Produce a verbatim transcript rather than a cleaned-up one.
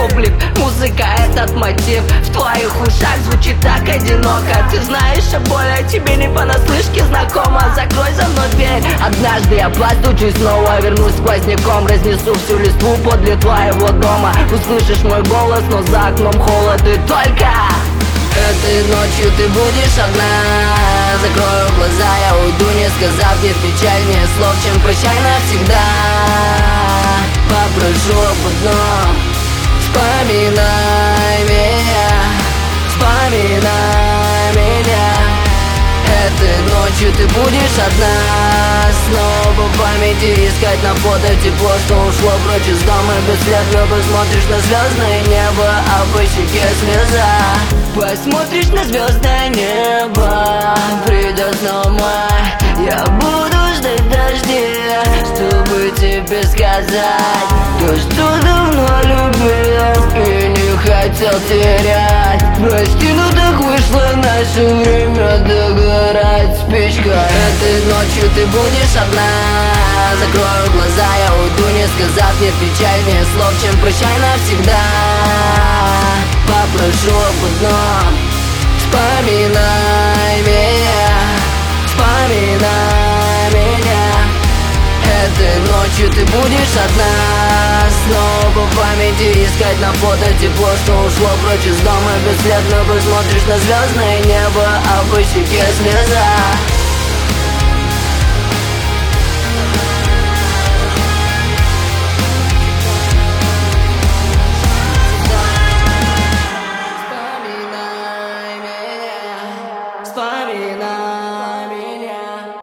облик. Музыка, этот мотив в твоих ушах звучит так одиноко. Ты знаешь о боли, тебе не понаслышке знакомо. Закрой за мной дверь, однажды я постучусь снова. Вернусь сквозняком, разнесу всю листву подле твоего дома. Услышишь мой голос, но за окном холод и только этой ночью ты будешь одна. Закрою глаза, я уйду, не сказав мне печальнее слов, чем прощай навсегда. Попрошу об одном: вспоминай меня, вспоминай меня. Этой ночью ты будешь одна. Снова в памяти искать на фото тепло, что ушло прочь из дома бесследно. Посмотришь на звездное небо, а по щеке слеза. Посмотришь на звездное небо, придет снова май. Я буду ждать дождя, чтобы тебе сказать то, что давно любил и не хотел терять. Прости, но так вышло, наше время догорать спичка. Этой ночью ты будешь одна. Закрою глаза, я уйду, не сказав мне печальнее слов, чем прощай навсегда. Попрошу об одном: вспоминай меня, вспоминай меня. Этой ночью ты будешь одна. Снова в памяти искать на фото тепло, что ушло прочь из дома бесследно. Посмотришь на звездное небо, а по щеке слеза. Вспоминай меня, вспоминай.